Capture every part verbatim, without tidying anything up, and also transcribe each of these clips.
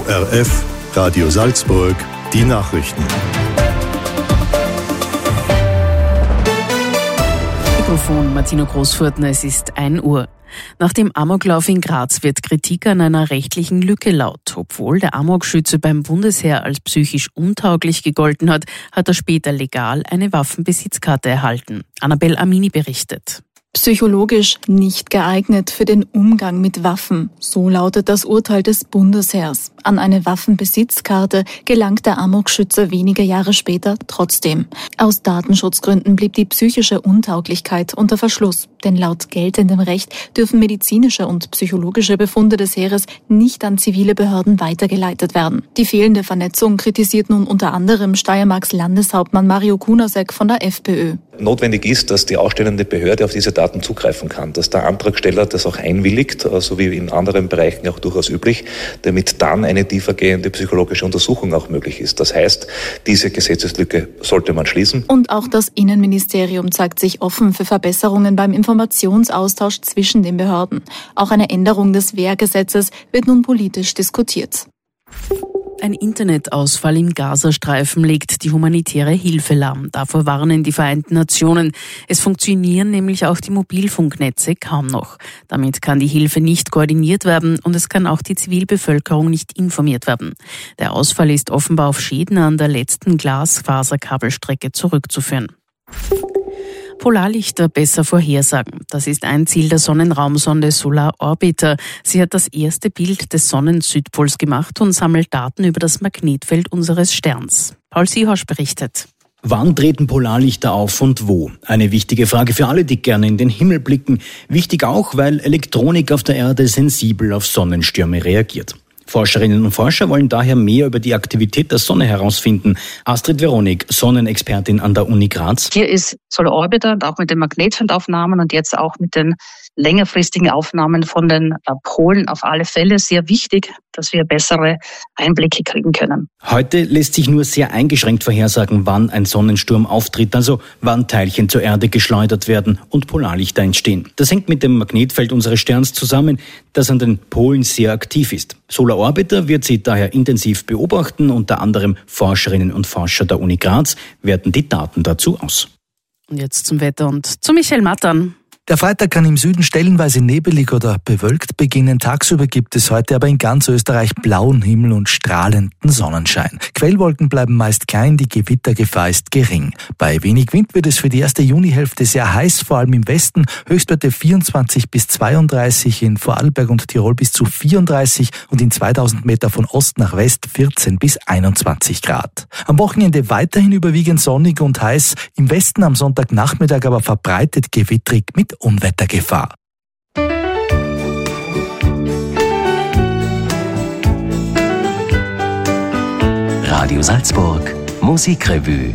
R F, Radio Salzburg, die Nachrichten. Mikrofon Martino Großfurtner, es ist ein Uhr. Nach dem Amoklauf in Graz wird Kritik an einer rechtlichen Lücke laut. Obwohl der Amokschütze beim Bundesheer als psychisch untauglich gegolten hat, hat er später legal eine Waffenbesitzkarte erhalten. Annabel Amini berichtet. Psychologisch nicht geeignet für den Umgang mit Waffen. So lautet das Urteil des Bundesheers. An eine Waffenbesitzkarte gelangt der Amokschütze wenige Jahre später trotzdem. Aus Datenschutzgründen blieb die psychische Untauglichkeit unter Verschluss. Denn laut geltendem Recht dürfen medizinische und psychologische Befunde des Heeres nicht an zivile Behörden weitergeleitet werden. Die fehlende Vernetzung kritisiert nun unter anderem Steiermarks Landeshauptmann Mario Kunasek von der FPÖ. Notwendig ist, dass die ausstellende Behörde auf diese Daten zugreifen kann, dass der Antragsteller das auch einwilligt, so wie in anderen Bereichen auch durchaus üblich, damit dann eine tiefergehende psychologische Untersuchung auch möglich ist. Das heißt, diese Gesetzeslücke sollte man schließen. Und auch das Innenministerium zeigt sich offen für Verbesserungen beim Informationsaustausch zwischen den Behörden. Auch eine Änderung des Wehrgesetzes wird nun politisch diskutiert. Ein Internetausfall im Gazastreifen legt die humanitäre Hilfe lahm. Davor warnen die Vereinten Nationen. Es funktionieren nämlich auch die Mobilfunknetze kaum noch. Damit kann die Hilfe nicht koordiniert werden und es kann auch die Zivilbevölkerung nicht informiert werden. Der Ausfall ist offenbar auf Schäden an der letzten Glasfaserkabelstrecke zurückzuführen. Polarlichter besser vorhersagen. Das ist ein Ziel der Sonnenraumsonde Solar Orbiter. Sie hat das erste Bild des Sonnensüdpols gemacht und sammelt Daten über das Magnetfeld unseres Sterns. Paul Siehosch berichtet. Wann treten Polarlichter auf und wo? Eine wichtige Frage für alle, die gerne in den Himmel blicken. Wichtig auch, weil Elektronik auf der Erde sensibel auf Sonnenstürme reagiert. Forscherinnen und Forscher wollen daher mehr über die Aktivität der Sonne herausfinden. Astrid Veronik, Sonnenexpertin an der Uni Graz. Hier ist Solar Orbiter, auch mit den Magnetfeldaufnahmen und jetzt auch mit den längerfristigen Aufnahmen von den Polen auf alle Fälle sehr wichtig, dass wir bessere Einblicke kriegen können. Heute lässt sich nur sehr eingeschränkt vorhersagen, wann ein Sonnensturm auftritt, also wann Teilchen zur Erde geschleudert werden und Polarlichter entstehen. Das hängt mit dem Magnetfeld unseres Sterns zusammen, das an den Polen sehr aktiv ist. Solar Orbiter wird sie daher intensiv beobachten. Unter anderem Forscherinnen und Forscher der Uni Graz werten die Daten dazu aus. Und jetzt zum Wetter und zu Michael Mattern. Der Freitag kann im Süden stellenweise nebelig oder bewölkt beginnen. Tagsüber gibt es heute aber in ganz Österreich blauen Himmel und strahlenden Sonnenschein. Quellwolken bleiben meist klein, die Gewittergefahr ist gering. Bei wenig Wind wird es für die erste Junihälfte sehr heiß, vor allem im Westen. Höchstwerte vierundzwanzig bis zweiunddreißig, in Vorarlberg und Tirol bis zu vierunddreißig und in zweitausend Meter von Ost nach West vierzehn bis einundzwanzig Grad. Am Wochenende weiterhin überwiegend sonnig und heiß. Im Westen am Sonntagnachmittag aber verbreitet gewittrig mit Unwettergefahr. Radio Salzburg Musikrevue.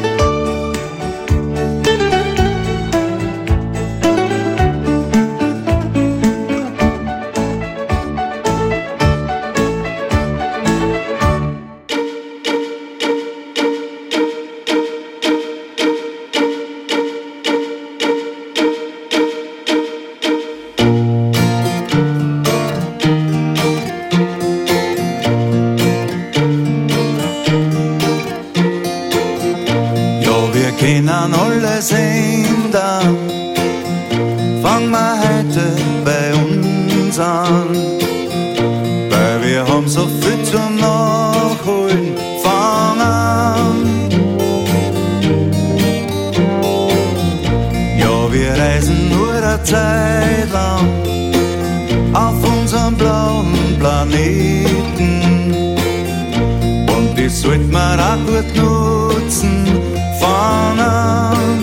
Können alles ändern, fangen wir heute bei uns an, weil wir haben so viel zum Nachholen, fang an. Ja, wir reisen nur eine Zeit lang auf unserem blauen Planeten und das sollten wir auch gut nutzen. Fang an,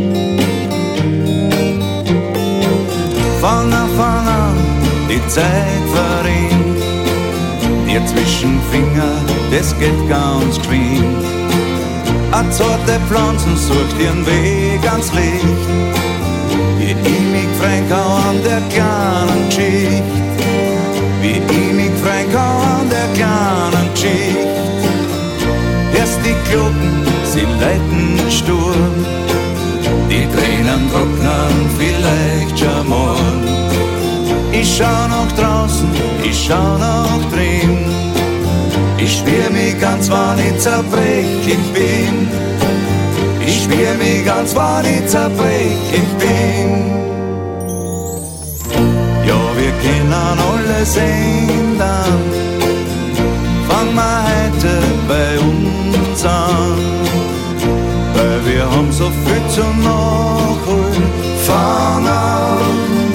fang an, fang an, die Zeit verrinnt, dir zwischen Finger, das geht ganz geschwind. A zarte Pflanzen sucht ihren Weg ans Licht, wie ich mich freuen kann an der kleinen Geschichte, wie ich mich freuen kann an der kleinen Geschichte. Erst die Glocken, sie leiten Sturm, die Tränen trocknen vielleicht schon morgen. Ich schau nach draußen, ich schau nach drin, Ich spür mich ganz, wann ich zerbrechlich bin. Ich spür mich ganz, wann ich zerbrechlich bin. Ja, wir können alles ändern. Fang mal heute bei uns an, weil wir haben so viel zu nachholen. Fang an.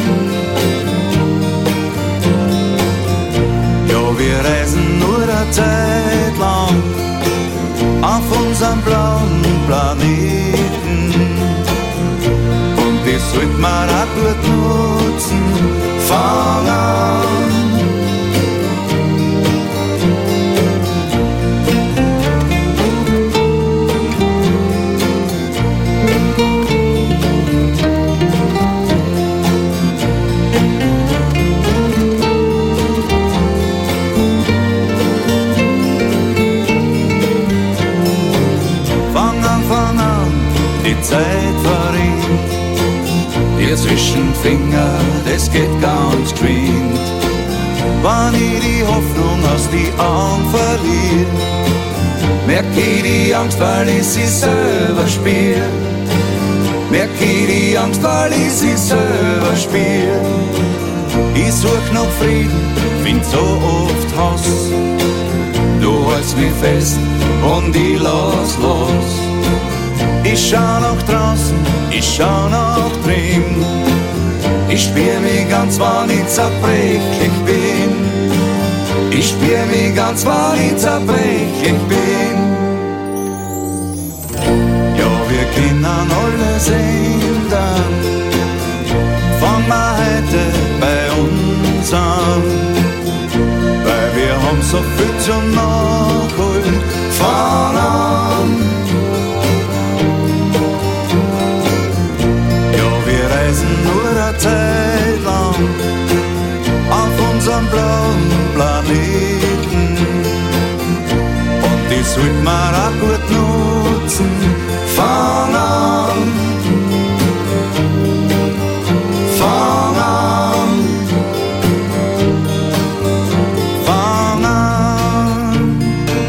Ja, wir reisen nur eine Zeit lang auf unserem blauen Planeten. Und das sollte man auch gut nutzen. Fang an. Die Zeit verrinnt, dir zwischen Finger, das geht ganz geschwind. Wenn ich die Hoffnung aus die Augen verliere, merk ich die Angst, weil ich sie selber spiel. Merk ich die Angst, weil ich sie selber spiel. Ich such noch Frieden, find so oft Hass. Du hältst mich fest und ich lass los. Ich schau nach draußen, ich schau nach drin. Ich spür mich ganz, wann ich zerbrechlich bin. Ich spür mich ganz, wann ich zerbrechlich bin. Ja, wir können alles ändern. Fang mal heute bei uns an, weil wir haben so viel zu nachholen. Fang an. Nur eine Zeit lang auf unserem blauen Planeten. Und die sollte man auch gut nutzen. Fang an. Fang an. Fang an.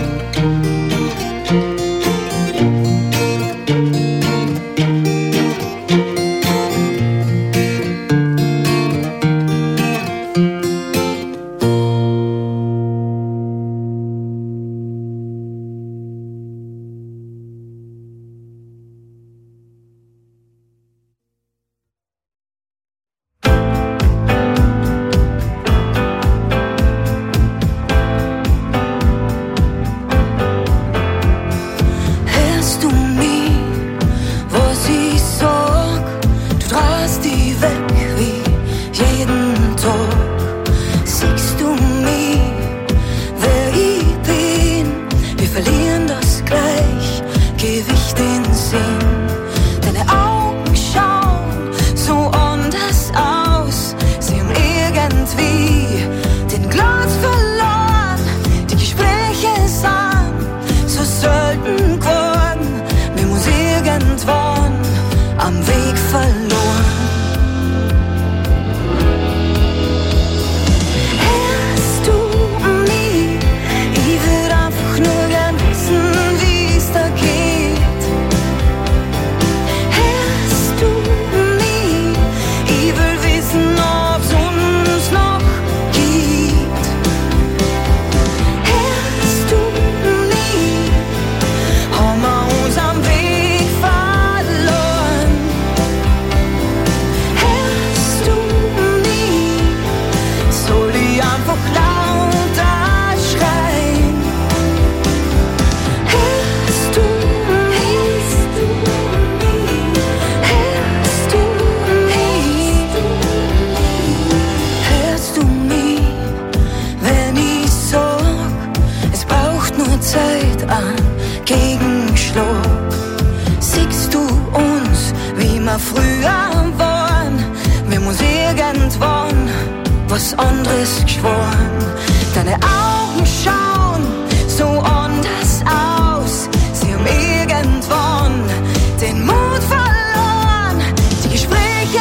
Was anderes geschworen, deine Augen schauen so anders aus. Sie haben irgendwann den Mut verloren. Die Gespräche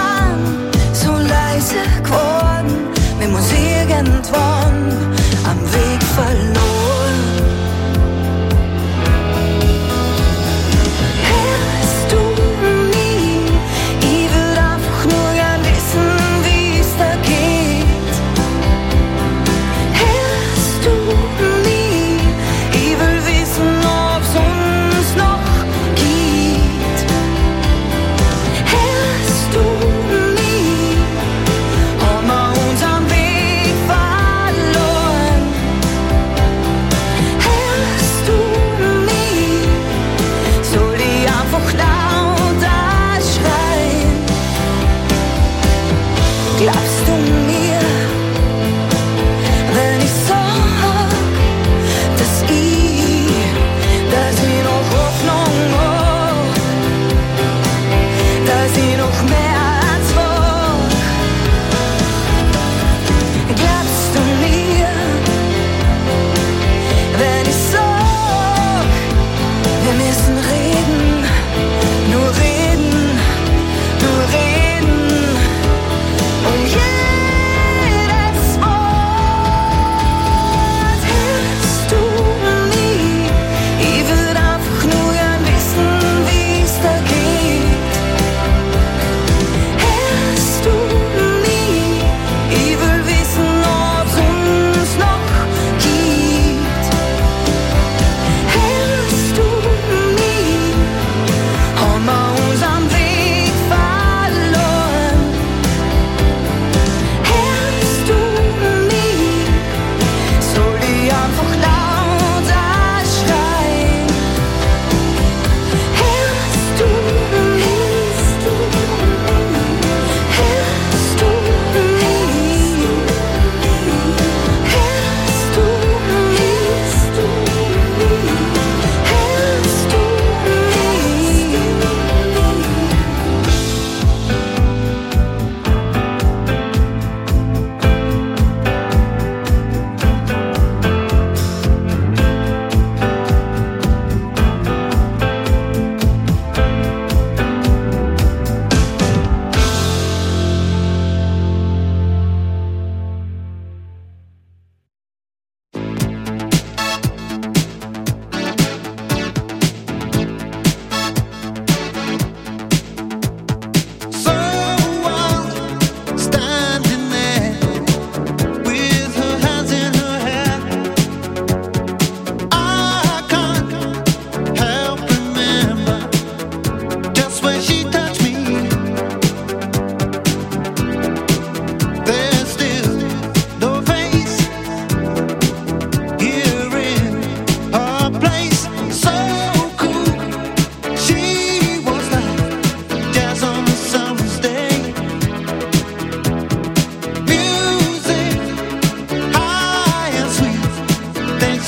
sind so leise geworden. Wir haben uns irgendwann am Weg verloren.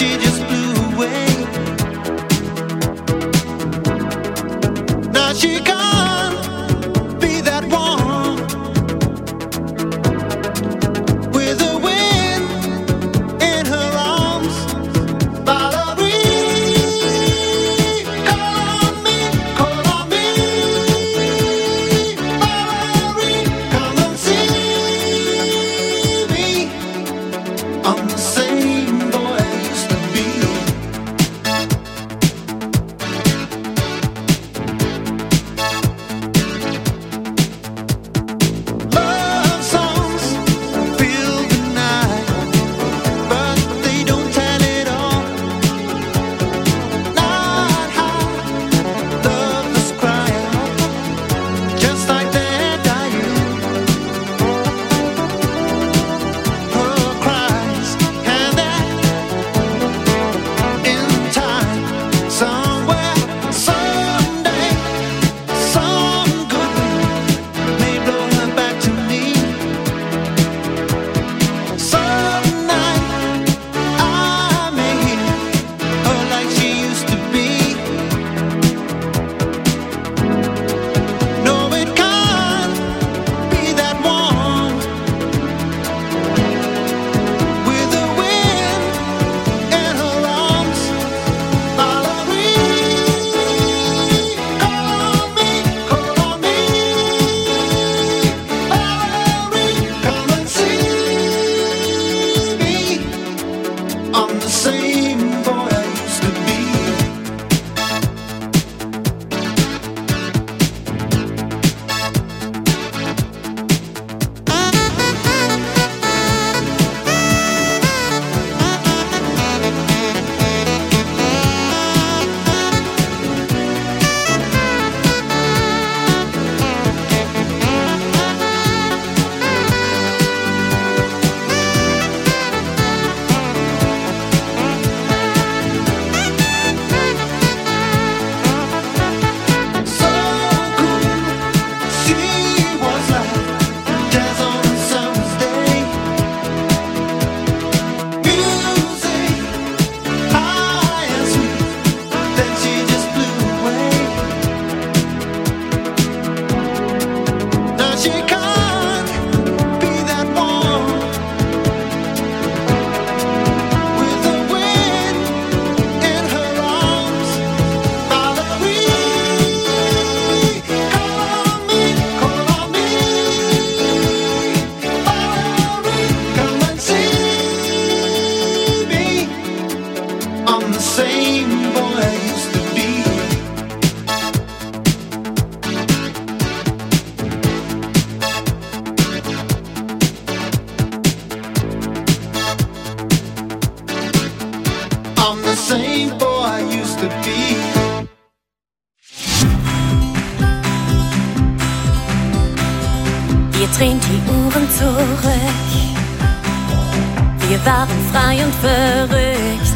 she just blew away. Now she can't be that one with the wind in her arms. Valerie, call on me, call on me. Valerie, come and see me. I'm the same boy I used to be. Love songs fill the night, but they don't tell it all. Not how love is crying, just like that dying. Her cries, and that in time, somewhere, someday, some good wind may blow her back to me. Some night I may hear her like she used to be. No, it can't be that one with the wind in her arms. Valerie, call on me, call on me. Valerie, come and see me. I'm the same boy I used to be. So cool, she was like jazz on a summer's day. Music high and sweet, then she just blew away. Now she can't be that one with the wind in her arms. Valerie, call on me, call on me. Valerie, come and see me. I'm the same boy I used to be. I'm the same boy I used to be. Wir drehen die Uhren zurück. Wir waren frei und verrückt.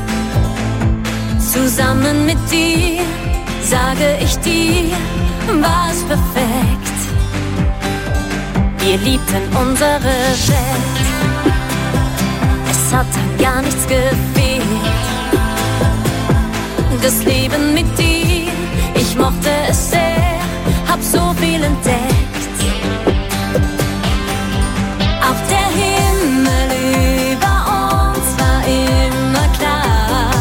Zusammen mit dir, sage ich dir, war es perfekt. Wir liebten unsere Welt. Es hat dann gar nichts gefehlt. Das Leben mit dir, ich mochte es sehr, hab so viel entdeckt. Auch der Himmel über uns war immer klar.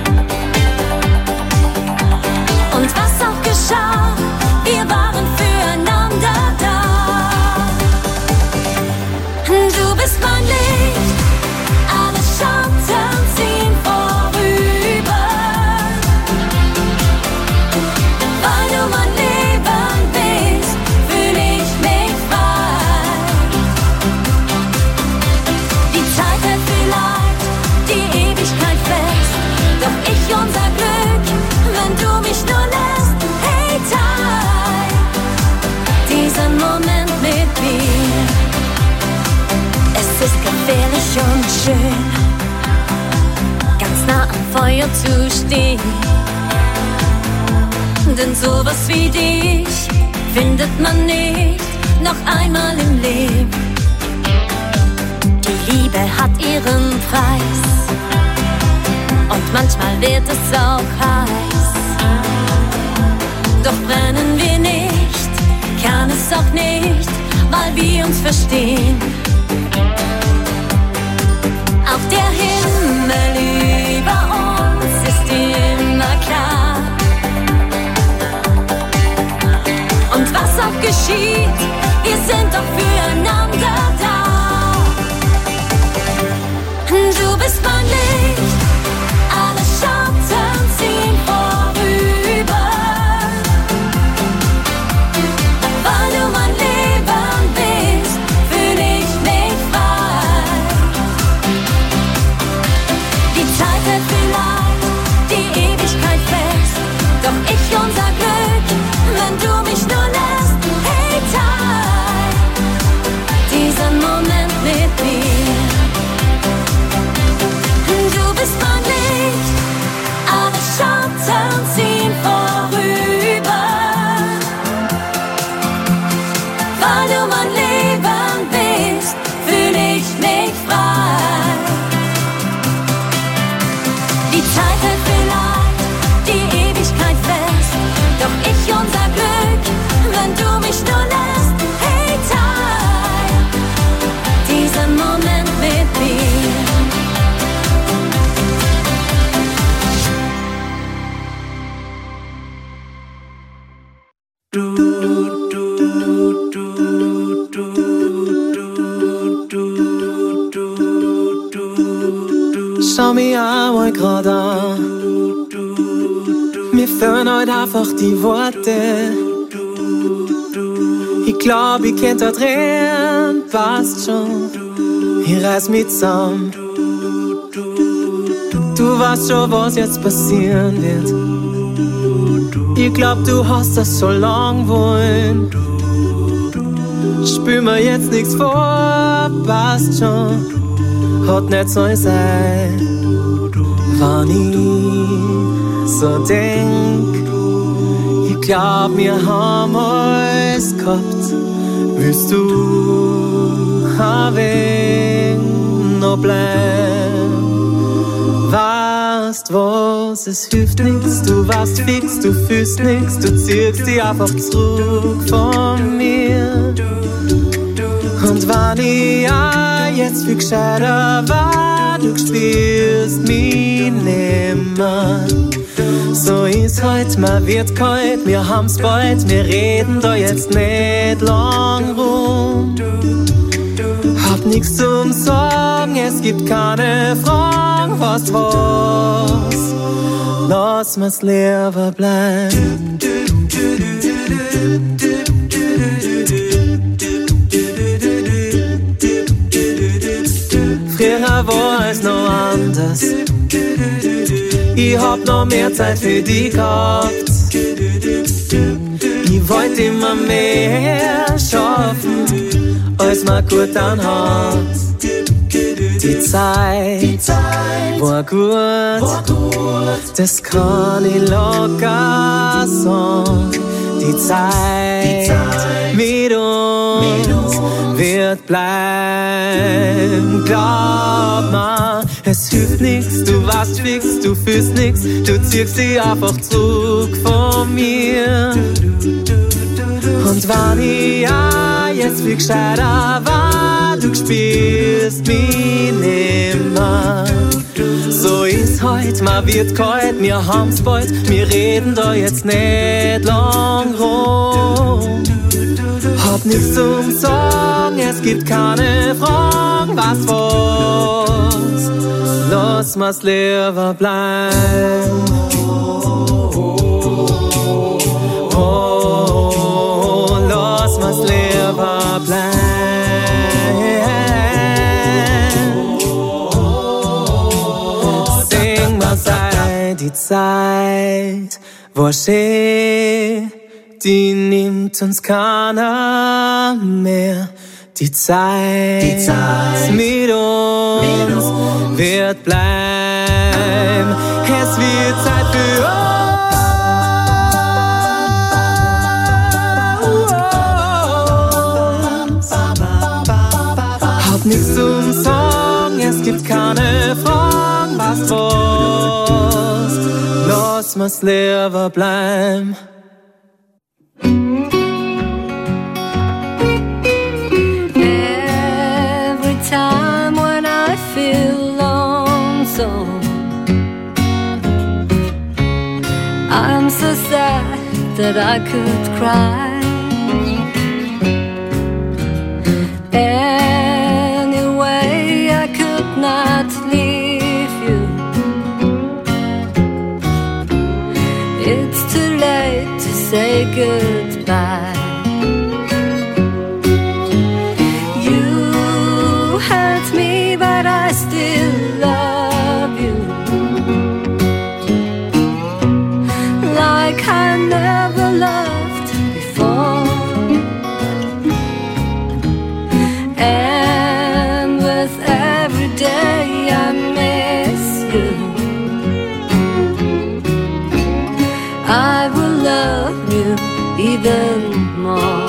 Und was auch geschah, wir waren füreinander da. Du bist mein Licht, alle Schatten ziehen vorüber. Weil du mein Leben bist, fühl ich mich frei. Die Zeit hält vielleicht die Ewigkeit fest, doch ich unser Glück, wenn du mich nur lässt. Hey, teil diesen Moment mit mir. Es ist gefährlich und schön, ganz nah am Feuer zu stehen. Denn sowas wie dich findet man nicht noch einmal im Leben. Die Liebe hat ihren Preis. wird es auch heiß. Doch brennen wir nicht, kann es auch nicht, weil wir uns verstehen. Auch der Himmel über uns ist immer klar. Und was auch geschieht, wir sind doch füreinander da. Du bist mein Licht, alle Schatten ziehen vorüber. Weil du mein Leben bist, fühl ich mich frei. Die Zeit hält vielleicht die Ewigkeit fest, doch ich unser Glück, wenn du mich nur lässt. Hey, teil diesen Moment mit mir. Du bist mein Licht, alle Schatten ziehen vorüber. Weil du mein Leben bist, fühl ich mich frei. Die Zeit hält vielleicht die Ewigkeit fest, doch ich unser Glück, wenn du mich nur lässt. Hey, teil diesen Moment mit mir. Schau mich einmal grad an. Mir fehlen heute einfach die Worte. Ich glaub, ich kennt da drin, passt schon. Ich reiß mich zusammen. Du weißt schon, was jetzt passieren wird. Ich glaub, du hast das so lang wollen. Spür mir jetzt nichts vor, passt schon. Hat nicht sollen sein, wann ich so denk. Ich glaub, wir haben alles gehabt. Willst du ein wenig noch bleiben? Weißt was, es hilft nix. Du warst fix, du fühlst nix. Du ziehst dich einfach zurück von mir. Und wenn ich auch jetzt viel gescheiter war, du spürst mich nimmer. So ist heut, man wird kalt, wir haben's bald, wir reden da jetzt nicht lang rum. Hab nix zum Sagen, es gibt keine Fragen, was was, lass mir's lieber bleiben. Früher war es noch anders. Ich hab noch mehr Zeit für dich gehabt. Ich wollte immer mehr schaffen, als man gut anhat. Die Zeit, Die Zeit war, gut, war gut, das kann ich locker sagen. Die Zeit, Die Zeit mit uns, mit uns wird bleiben. Glaub mir, es hilft nix, du warst fix, du fühlst nix, du ziehst dich einfach zurück von mir. Und wenn ich ja jetzt viel gescheiter war, du spürst mich nimmer. So ist heut, man wird kalt, wir haben's bald, wir reden da jetzt nicht lang rum. Hab nichts zum Sagen, es gibt keine Fragen, was was, lass mir's lieber bleiben. Oh, lass mir's lieber bleiben. Sing mal, sei die Zeit war schön, die nimmt uns keiner mehr. Die Zeit, die Zeit mit uns, mit uns wird bleiben. Es wird Zeit für uns. Hab nichts zum Sagen, es gibt keine Fragen, was was. lass mir's lieber bleiben. Every time when I feel lonesome, I'm so sad that I could cry. Anyway, I could not leave you. It's too late to say goodbye. You hurt me, but I still love you. Like I never loved before. And with every day I miss you, I will love you even more.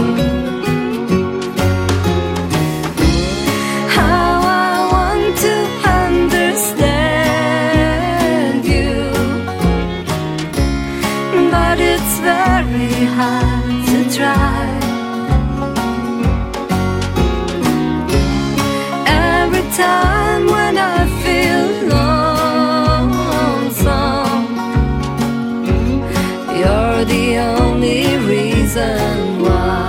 How I want to understand you, but it's very hard to try. Every time when I feel lonesome, you're the only reason why.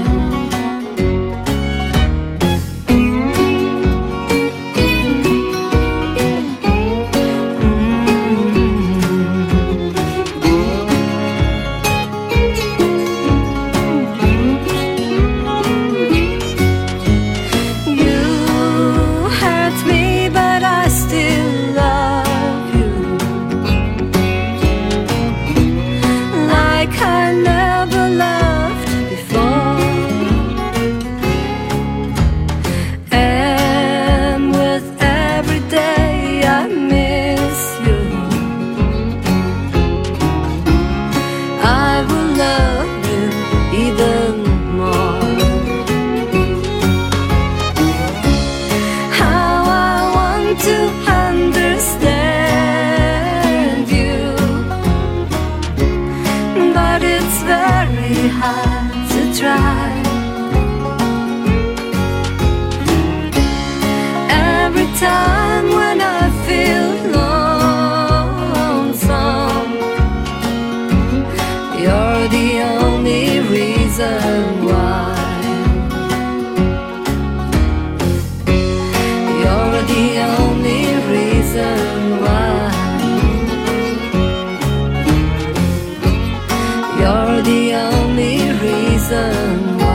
Time when I feel lonesome, you're the only reason why. You're the only reason why. You're the only reason why.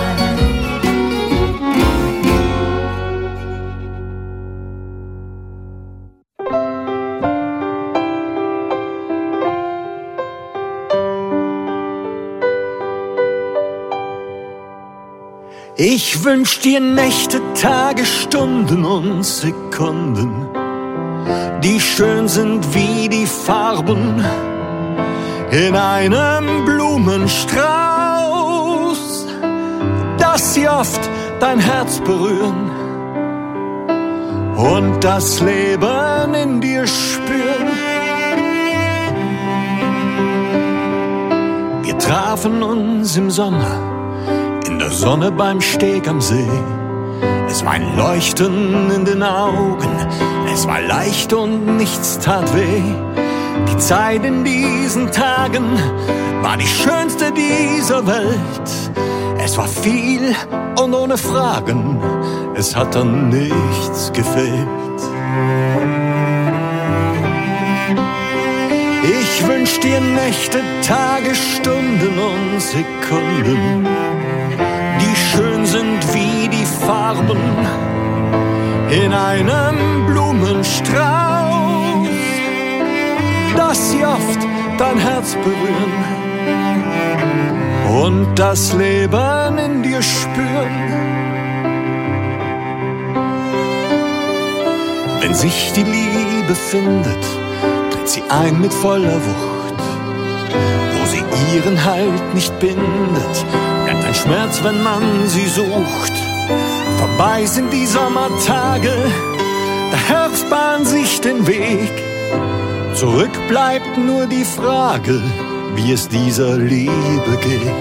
Ich wünsch dir Nächte, Tage, Stunden und Sekunden, die schön sind wie die Farben in einem Blumenstrauß, dass sie oft dein Herz berühren und das Leben in dir spüren. Wir trafen uns im Sommer in der Sonne beim Steg am See. Es war ein Leuchten in den Augen, es war leicht und nichts tat weh. Die Zeit in diesen Tagen war die schönste dieser Welt. Es war viel und ohne Fragen, es hat an nichts gefehlt. Ich wünsch dir Nächte, Tage, Stunden und Sekunden, die schön sind wie die Farben in einem Blumenstrauß, dass sie oft dein Herz berühren und das Leben in dir spüren. Wenn sich die Liebe findet, tritt sie ein mit voller Wucht. Wo sie ihren Halt nicht bindet, bleibt ein Schmerz, wenn man sie sucht. Vorbei sind die Sommertage, der Herbst bahnt sich den Weg Zurück bleibt nur die Frage, wie es dieser Liebe geht.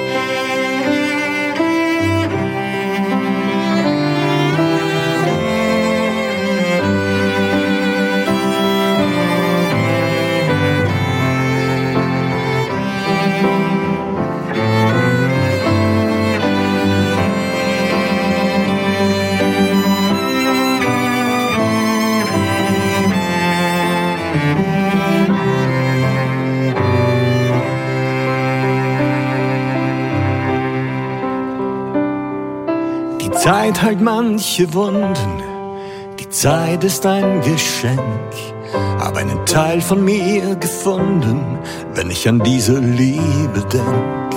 Die Zeit heilt manche Wunden, die Zeit ist ein Geschenk. Hab einen Teil von mir gefunden, wenn ich an diese Liebe denk.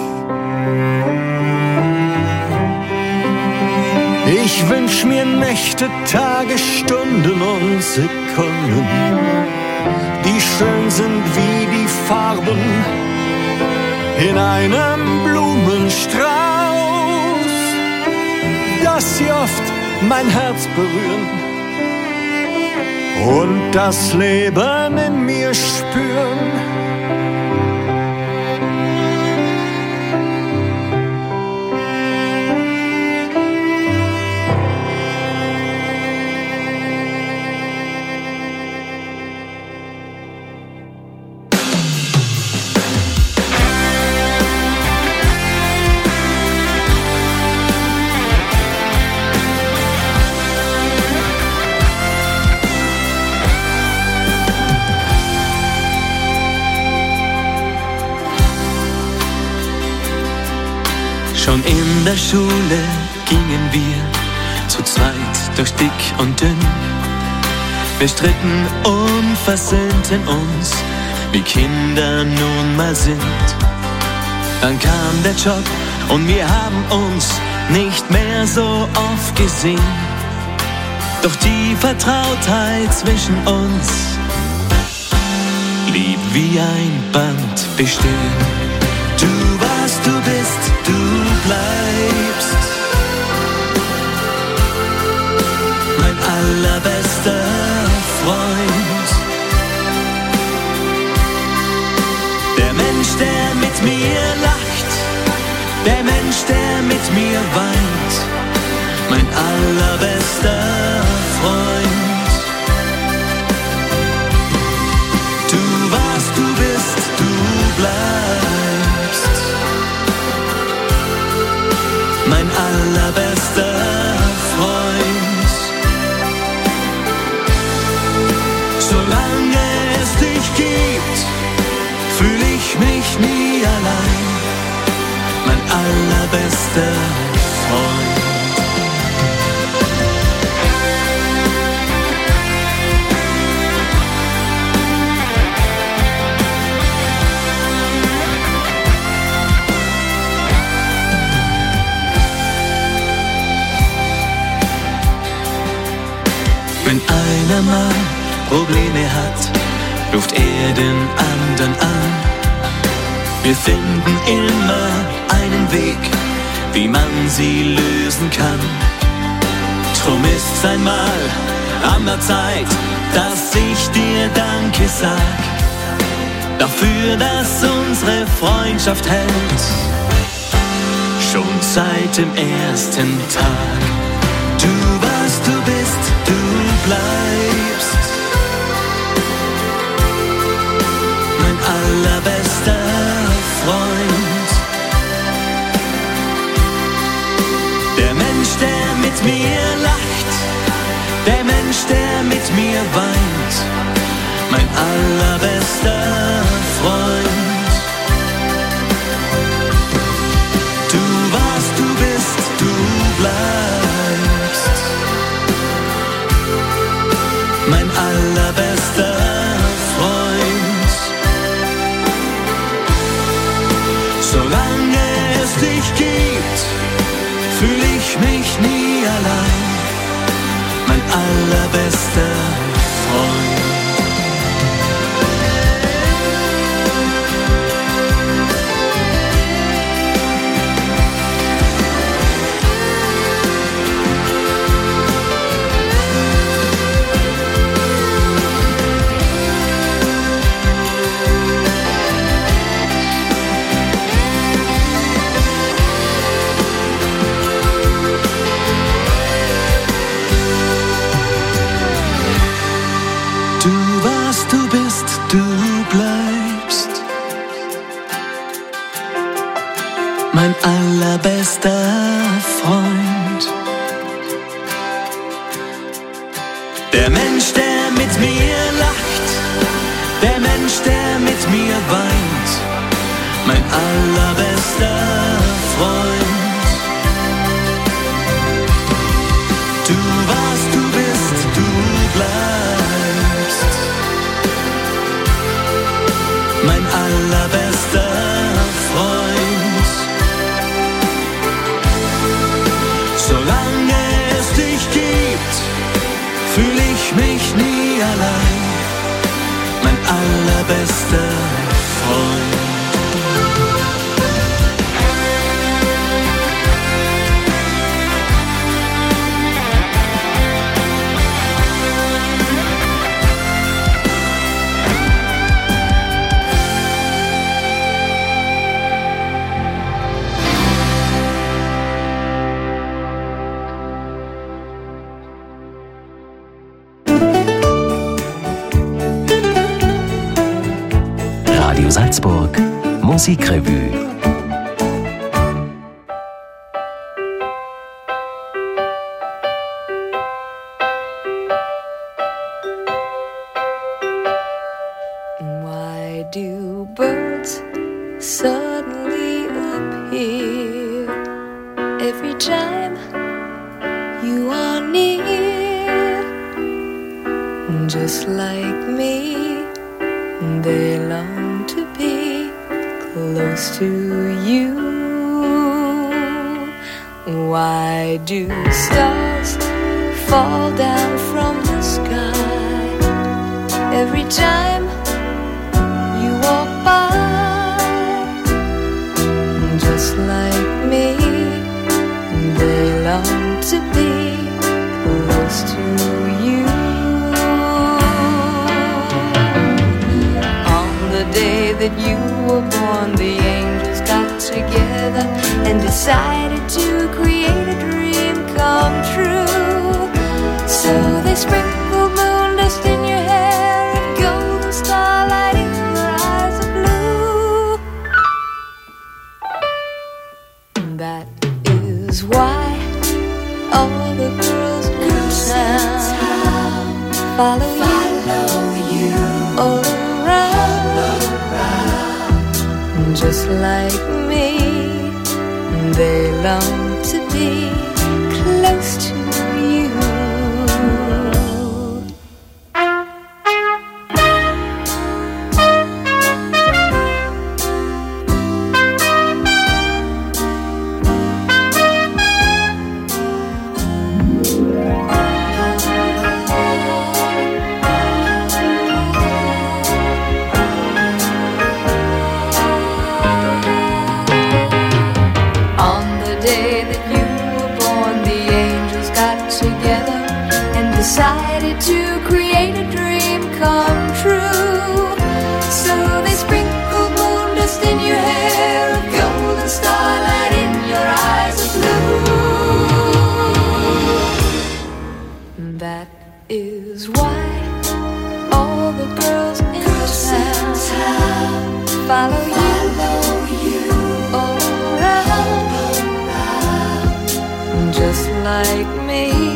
Ich wünsch mir Nächte, Tage, Stunden und Sekunden, die schön sind wie die Farben in einem Blumenstrauß, dass sie oft mein Herz berühren und das Leben in mir spüren. Schon in der Schule gingen wir zu zweit durch dick und dünn. Wir stritten und versöhnten uns, wie Kinder nun mal sind. Dann kam der Job und wir haben uns nicht mehr so oft gesehen. Doch die Vertrautheit zwischen uns blieb wie ein Band bestehen. Du warst, du bist, du bleibst mein allerbester Freund. Der Mensch, der mit mir lacht, der Mensch, der mit mir weint, mein allerbester Freund. Du warst, du bist, du bleibst mein allerbester Freund. Solange es dich gibt, fühl ich mich nie allein, mein allerbester Freund. Wenn einer mal Probleme hat, ruft er den anderen an. Wir finden immer einen Weg, wie man sie lösen kann. Drum ist's einmal an der Zeit, dass ich dir Danke sag, dafür, dass unsere Freundschaft hält, schon seit dem ersten Tag. Du warst, du bist, du bleibst mein allerbester Freund. Der Mensch, der mit mir lacht, der Mensch, der mit mir weint, mein allerbester Freund. Du warst, du bist, du bleibst mein allerbester Freund. Solange es dich gibt, fühl ich mich nie allein, mein allerbester Freund. was du bist, du bleibst mein allerbester Freund. Der Mensch, der mit mir lacht, der Mensch, der mit mir weint, mein allerbester Freund. Du was du bist, du bleibst mein allerbester Freund. Solange es dich gibt, fühl ich mich nie allein, mein allerbester Freund. Radio Salzburg Musikrevue. Why do birds suddenly appear every time you are near? Just like me, they long to be close to you. Why do stars fall down from the sky every time you walk by? Just like me, they long to be close to you. The day that you were born, the angels got together and decided to create a dream come true. So they sprinkled moon dust in your hair and golden starlight in your eyes of blue. That is why all the girls in town follow you all around. Just like me, they long to be close to you. Decided to create a dream come true. So they sprinkled moon dust in your hair, a golden starlight in your eyes of blue. That is why all the girls in town follow you all around. Just like me,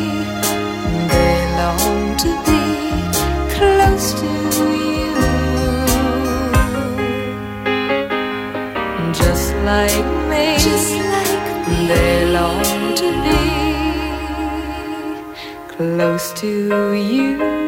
long to be close to you. Just like me, just like me, they long to be close to you.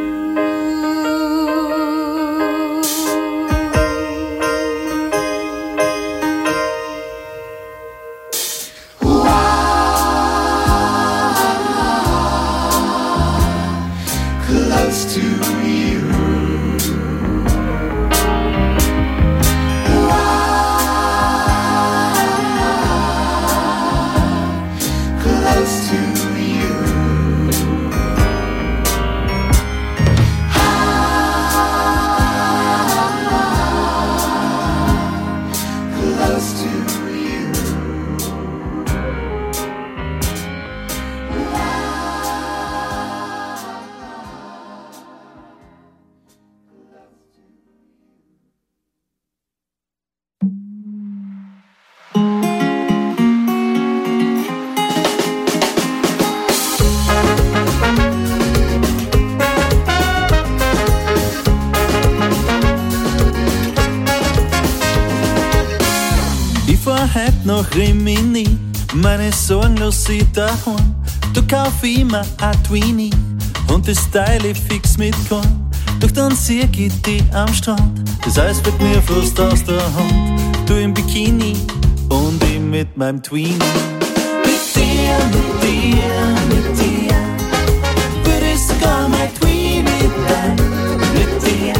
fahr heut nach Rimini, meine Sorgen lass ich daheim. Da kauf ich mir a Tweenie und das Style ich fix mit Korn. Doch dann sieh ich die am Strand, das Eis fällt mir fast aus der Hand. Du im Bikini und ich mit meinem Tweenie. Mit dir, mit dir, mit dir würde ich sogar mein Tweenie bleiben. Mit dir,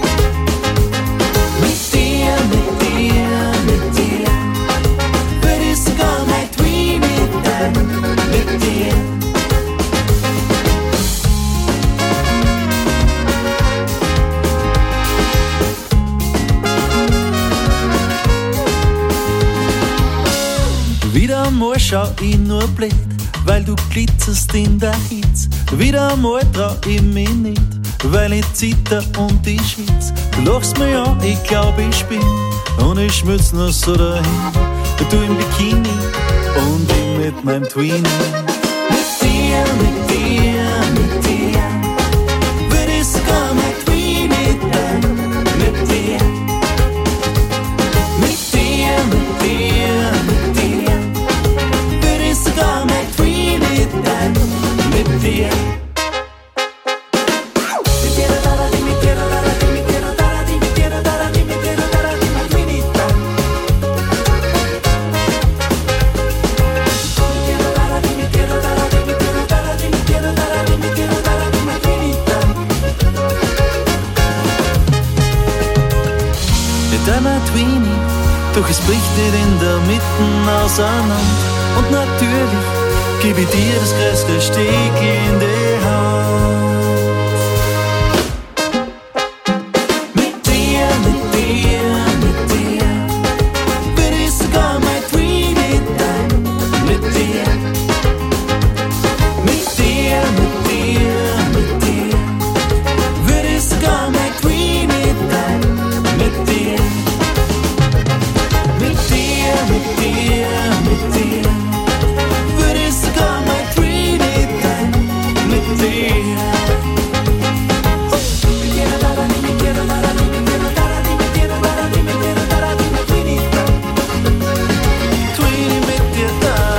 mit dir, mit dir, mit dir würde ich sogar mein Tweenie bleiben. Mit dir. Wieder einmal schau ich nur blöd, weil du glitzerst in der Hitze. Wieder einmal trau ich mich nicht, weil ich zitter und ich schwitz. Du lachst mir an, ich glaub ich spinn, und ich schmütz nur so dahin. Du im Bikini und ich mit meinem Tweenie. Mit dir, mit dir, mit dir würde ich sogar mein Tweenie bleiben. Mit dir, mit dir, mit dir, mit dir würde ich sogar mein Tweenie bleiben. Mit dir. Doch es bricht nicht in der Mitte auseinander. Und natürlich gebe ich dir das größte Stück in die Hand. Mit dir, mit dir, mit dir würde ich sogar mein Tweenie teilen. Mit dir, mit dir, mit dir, mit dir würde ich sogar mein Tweenie teilen. Mit dir. Mit dir, mit dir, mit dir würde ich sogar mein Tweenie teilen. Mit dir. Tweenie mit dir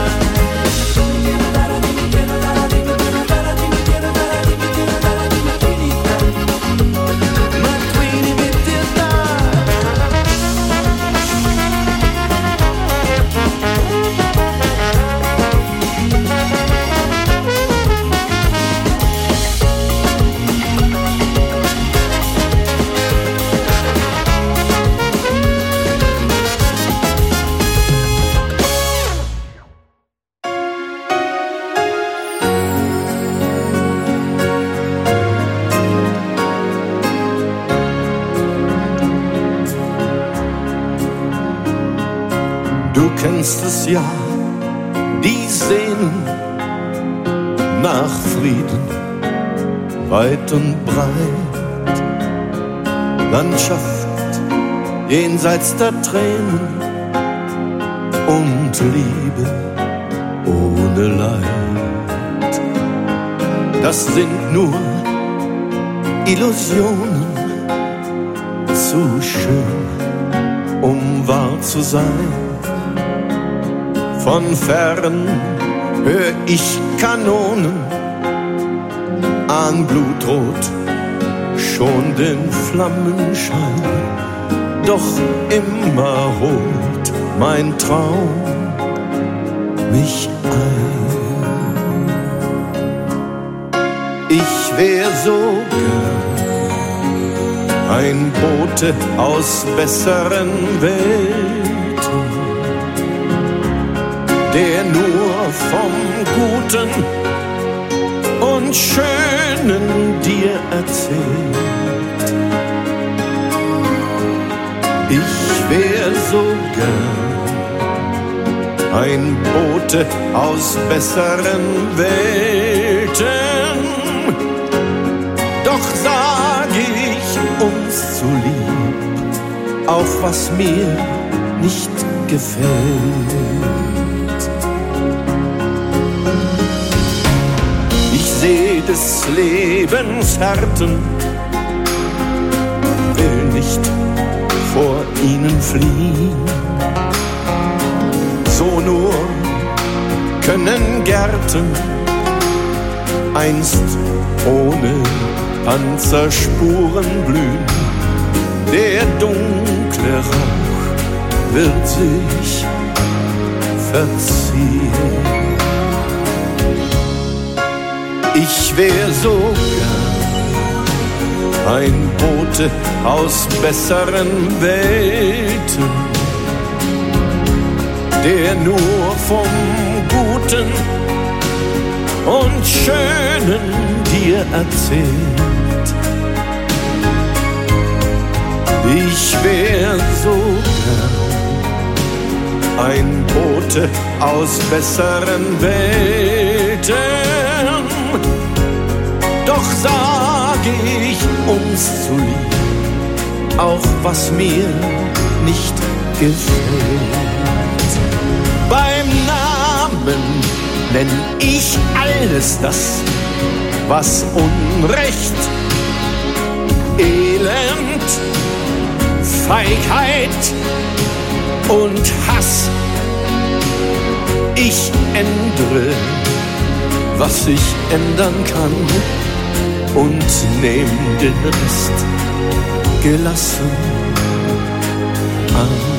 Du kennst es ja, die Sehnen nach Frieden, weit und breit. Landschaft jenseits der Tränen und Liebe ohne Leid. Das sind nur Illusionen, zu schön, um wahr zu sein. Von fern hör ich Kanonen, an Blutrot schon den Flammenschein. Doch immer holt mein Traum mich ein. Ich wär so gern ein Bote aus besseren Welten, der nur vom Guten und Schönen dir erzählt. Ich wär so gern ein Bote aus besseren Welten. Doch sag ich uns zu lieb, auch was mir nicht gefällt. Ich seh des Lebens Härten, will nicht vor ihnen fliehen. können Gärten einst ohne Panzerspuren blühen. Der dunkle Rauch wird sich verziehen. Ich wär so gern ein Bote aus besseren Welten, der nur vom Guten und Schönen dir erzählt. Ich wär so gern ein Bote aus besseren Welten, doch sage ich uns zu lieb, auch was mir nicht gefällt. Beim Namen nenn ich alles das, was Unrecht, Elend, Feigheit und Hass. Ich ändere, was ich ändern kann, und nehm den Rest gelassen an.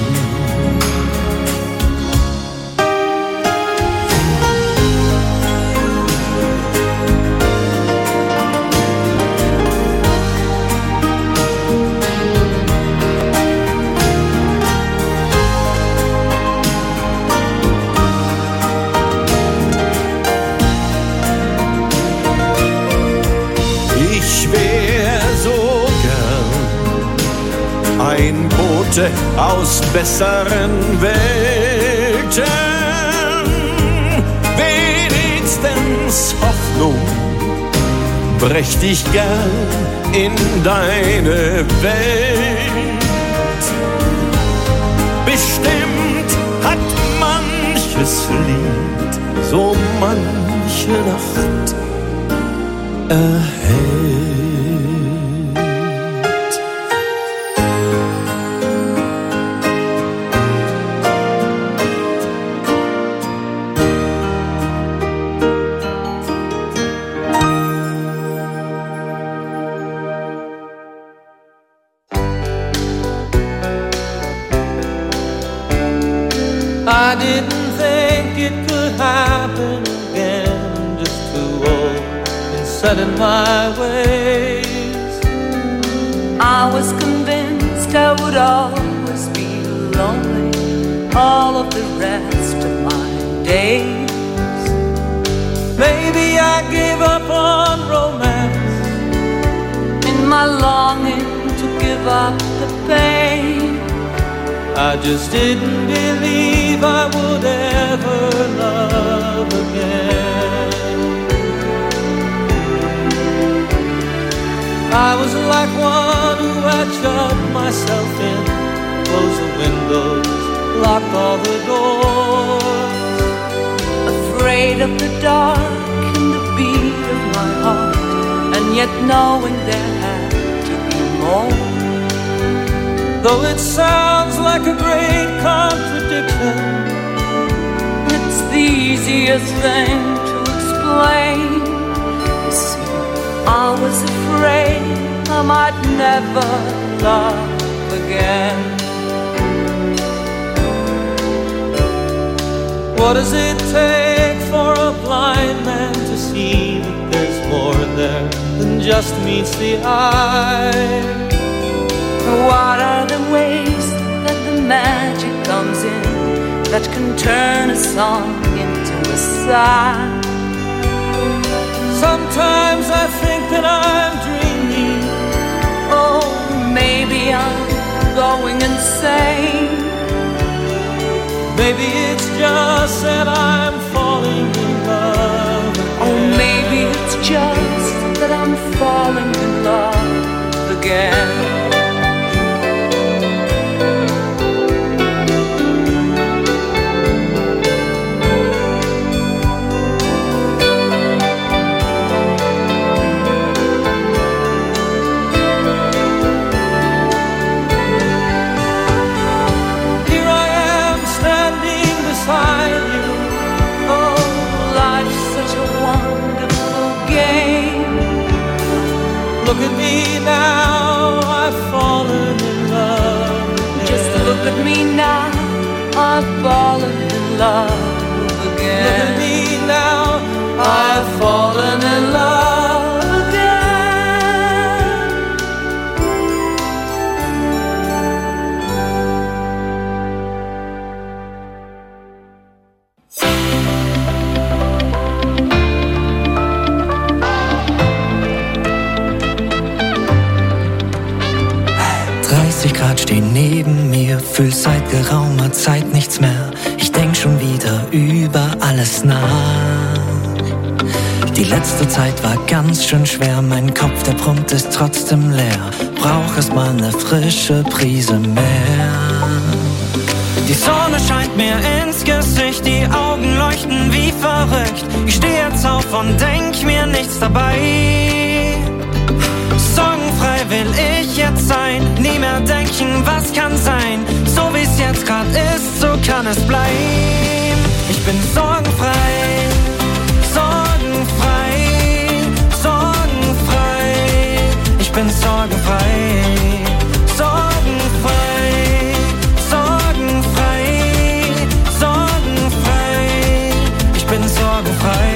Aus besseren Welten, wenigstens Hoffnung brächt ich gern in deine Welt. Bestimmt hat manches Lied so manche Nacht erhellt. I didn't think it could happen again. Just too old and set in my ways. I was convinced I would always be lonely all of the rest of my days. Maybe I gave up on romance in my longing to give up the pain. I just didn't believe I would ever love again. I was like one who had shut myself in, closed the windows, locked all the doors. Afraid of the dark and the beat of my heart, and yet knowing there had to be more. Though it sounds like a great contradiction, it's the easiest thing to explain. You see, I was afraid I might never love again. What does it take for a blind man to see that there's more there than just meets the eye? What are the ways that the magic comes in that can turn a song into a sigh? Sometimes I think that I'm dreaming. Oh, maybe I'm going insane. Maybe it's just that I'm falling in love again. Oh, maybe it's just that I'm falling in love again. Here I am standing beside you. Oh, zwanzig Grad stehen neben mir, fühl seit geraumer Zeit nichts mehr. Ich denk schon wieder über alles nach. Die letzte Zeit war ganz schön schwer, mein Kopf, der brummt, ist trotzdem leer. Brauch erst mal ne frische Prise mehr. Die Sonne scheint mir ins Gesicht, die Augen leuchten wie verrückt. Ich steh jetzt auf und denk mir nichts dabei. Sorgenfrei will ich jetzt sein, nie mehr denken, was kann sein. So wie's jetzt grad ist, so kann es bleiben. Ich bin sorgenfrei, sorgenfrei, sorgenfrei. Ich bin sorgenfrei, sorgenfrei, sorgenfrei, sorgenfrei. Ich bin sorgenfrei.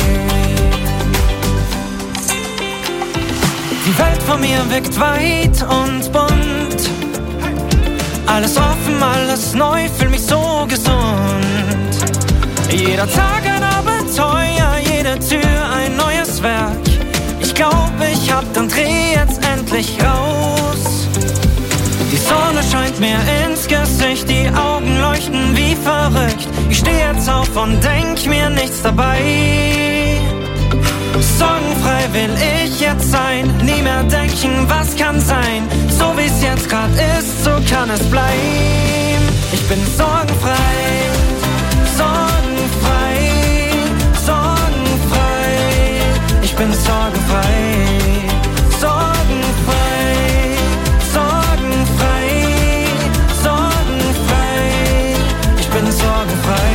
Die Welt vor mir wirkt weit und bunt. Alles offen, alles neu, fühl mich so gesund. Jeder Tag ein Abenteuer, jede Tür ein neues Werk. Ich glaub, ich hab den Dreh jetzt endlich raus. Die Sonne scheint mir ins Gesicht, die Augen leuchten wie verrückt. Ich steh jetzt auf und denk mir nichts dabei. Sorgenfrei will ich jetzt sein, nie mehr denken, was kann sein. So wie's jetzt grad ist, so kann es bleiben. Ich bin sorgenfrei, sorgenfrei, sorgenfrei. Ich bin sorgenfrei, sorgenfrei, sorgenfrei, sorgenfrei. Ich bin sorgenfrei.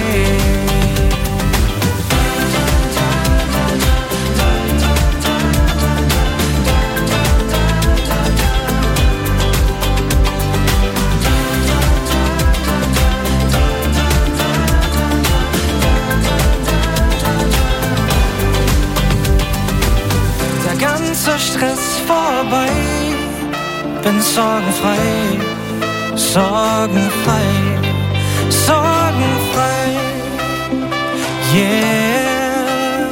Stress vorbei, bin sorgenfrei, sorgenfrei, sorgenfrei, yeah,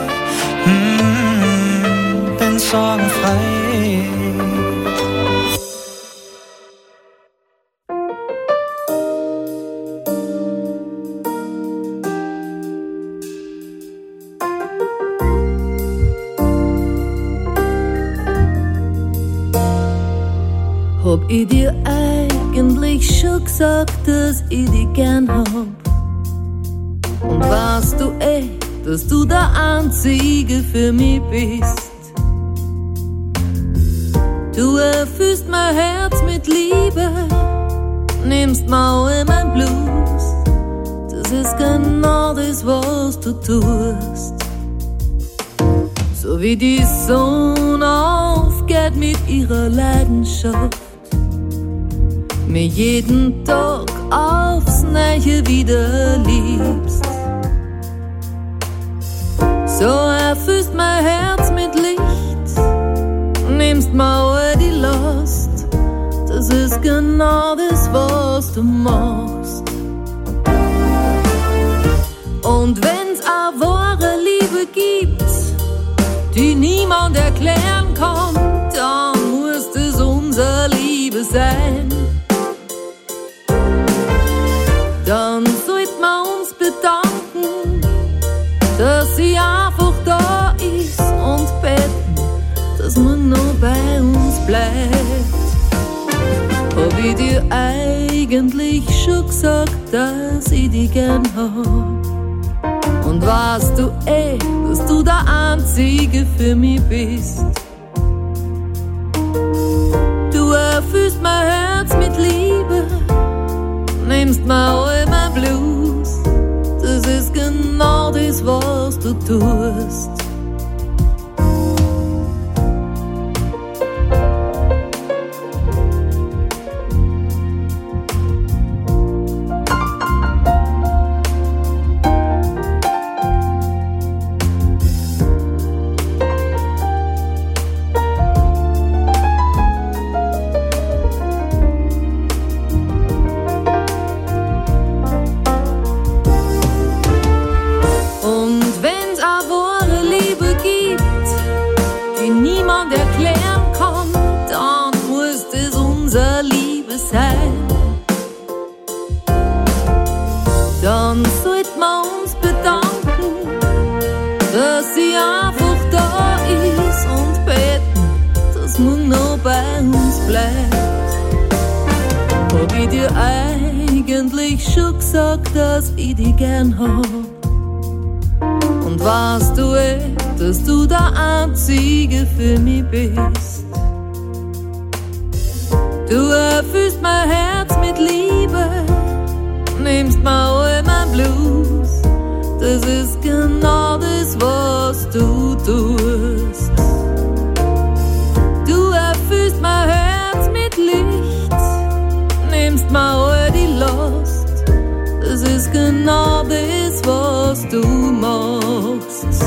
mm, bin sorgenfrei. Hab ich dir eigentlich schon gesagt, dass ich dich gern hab? Und weißt du eh, dass du der Einzige für mich bist? Du erfüllst mein Herz mit Liebe, nimmst mir all mein Blues. Das ist genau das, was du tust. So wie die Sonne aufgeht mit ihrer Leidenschaft, mir jeden Tag aufs Neue wieder liebst. So erfüllst mein Herz mit Licht, nimmst mir all die Last. Das ist genau das, was du machst. Und wenn's eine wahre Liebe gibt, die niemand erklären kann, dann muss es unsere Liebe sein. Dann sollten wir uns bedanken, dass sie einfach da ist und beten, dass man noch bei uns bleibt. Hab ich dir eigentlich schon gesagt, dass ich dich gern hab? Und weißt du eh, dass du der Einzige für mich bist? Du erfüllst mein Herz mit Liebe, nimmst mir all mein Blues. Das ist genau das, was du tust. sein. Dann sollt man uns bedanken, dass sie einfach da ist und beten, dass man noch bei uns bleibt. Hab ich dir eigentlich schon gesagt, dass ich dich gern hab? Und weißt du eh, dass du der Einzige für mich bist? Du erfüllst mein Herz mit Liebe, nimmst mir all mein Blues. Das ist genau das, was du tust. Du erfüllst mein Herz mit Licht, nimmst mir all die Last. Das ist genau das, was du machst.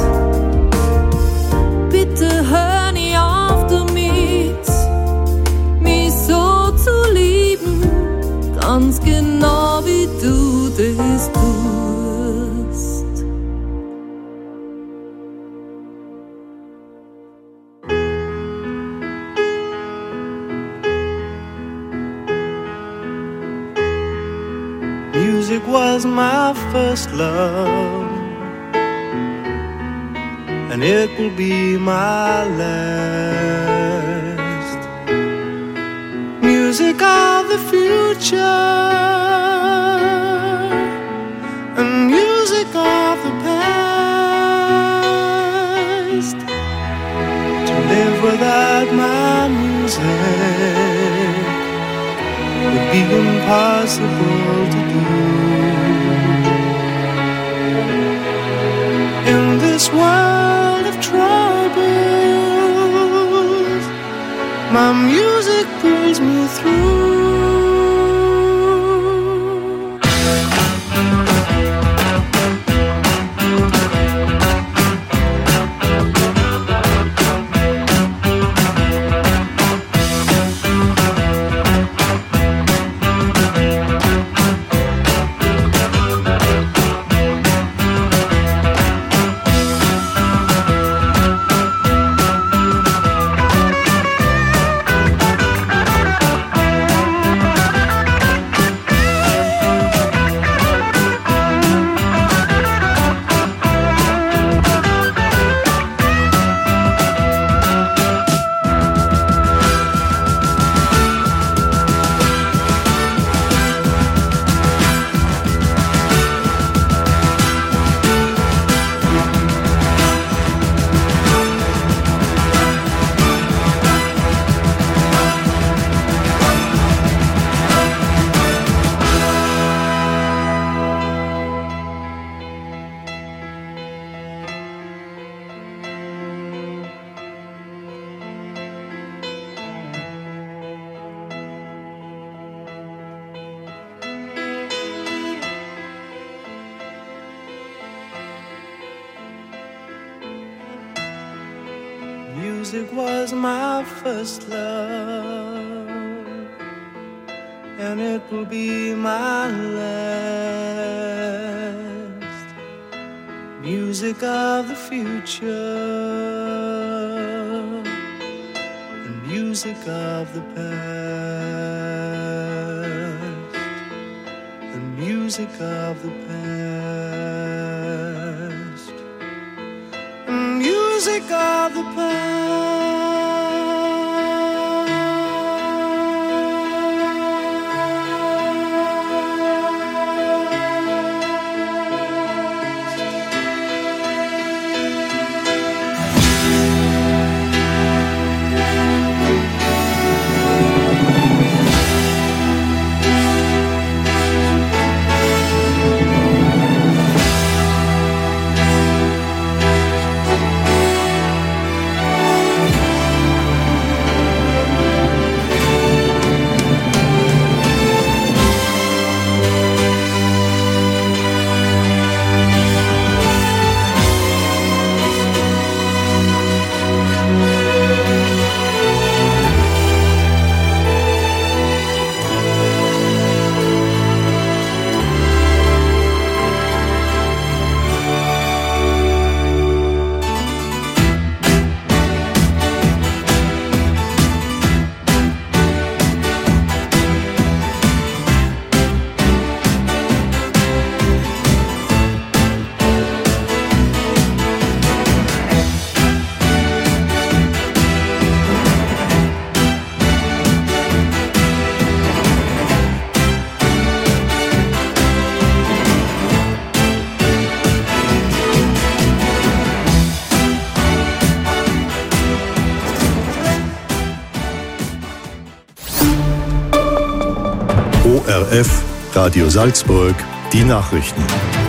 Bitte hör nie auf damit, mich so zu lieben, ganz genau wie du das tust. Music was my first love, and it will be my last. Music of the future, and music of the past. To live without my music would be impossible to do. In this world of troubles, my music pulls me through. Music was my first love, and it will be my last. Music of the future, and music of the past, and music of the past, and music of the past. O R F, Radio Salzburg, die Nachrichten.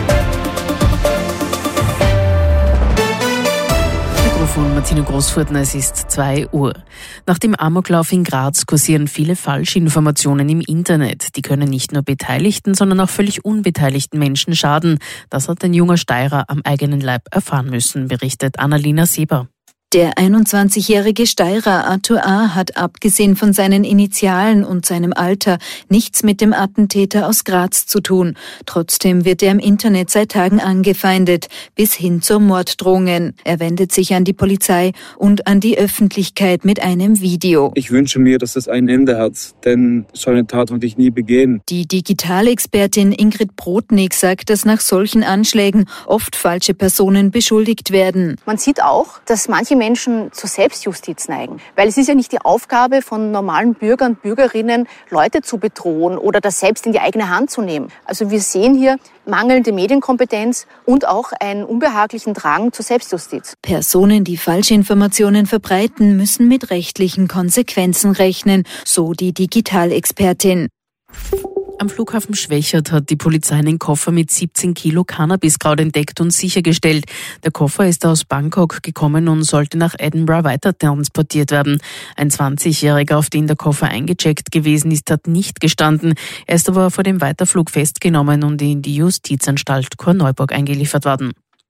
Von Martina Großfurtner, es ist zwei Uhr. Nach dem Amoklauf in Graz kursieren viele Falschinformationen im Internet. Die können nicht nur Beteiligten, sondern auch völlig unbeteiligten Menschen schaden. Das hat ein junger Steirer am eigenen Leib erfahren müssen, berichtet Annalena Seber. Der einundzwanzigjährige Steirer Arthur A. hat abgesehen von seinen Initialen und seinem Alter nichts mit dem Attentäter aus Graz zu tun. Trotzdem wird er im Internet seit Tagen angefeindet, bis hin zu Morddrohungen. Er wendet sich an die Polizei und an die Öffentlichkeit mit einem Video. Ich wünsche mir, dass das ein Ende hat, denn so eine Tat wollte ich nie begehen. Die Digitalexpertin Ingrid Brodnik sagt, dass nach solchen Anschlägen oft falsche Personen beschuldigt werden. Man sieht auch, dass manche Menschen zur Selbstjustiz neigen. Weil es ist ja nicht die Aufgabe von normalen Bürgern und Bürgerinnen, Leute zu bedrohen oder das selbst in die eigene Hand zu nehmen. Also wir sehen hier mangelnde Medienkompetenz und auch einen unbehaglichen Drang zur Selbstjustiz. Personen, die Falschinformationen verbreiten, müssen mit rechtlichen Konsequenzen rechnen, so die Digitalexpertin. Am Flughafen Schwechat hat die Polizei einen Koffer mit siebzehn Kilo Cannabiskraut entdeckt und sichergestellt. Der Koffer ist aus Bangkok gekommen und sollte nach Edinburgh weiter transportiert werden. Ein zwanzigjähriger, auf den der Koffer eingecheckt gewesen ist, hat nicht gestanden. Er ist aber vor dem Weiterflug festgenommen und in die Justizanstalt Korneuburg eingeliefert worden.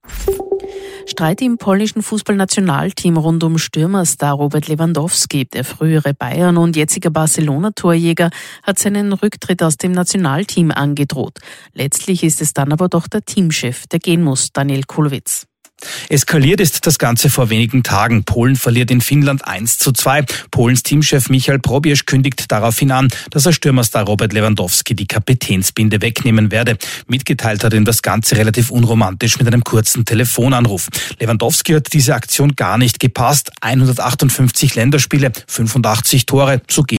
Streit im polnischen Fußballnationalteam rund um Stürmerstar Robert Lewandowski. Der frühere Bayern- und jetziger Barcelona-Torjäger hat seinen Rücktritt aus dem Nationalteam angedroht. Letztlich ist es dann aber doch der Teamchef, der gehen muss, Daniel Kulowitz. Eskaliert ist das Ganze vor wenigen Tagen. Polen verliert in Finnland eins zu zwei. Polens Teamchef Michal Probierz kündigt daraufhin an, dass er Stürmerstar Robert Lewandowski die Kapitänsbinde wegnehmen werde. Mitgeteilt hat ihm das Ganze relativ unromantisch mit einem kurzen Telefonanruf. Lewandowski hat diese Aktion gar nicht gepasst. hundertachtundfünfzig Länderspiele, fünfundachtzig Tore, so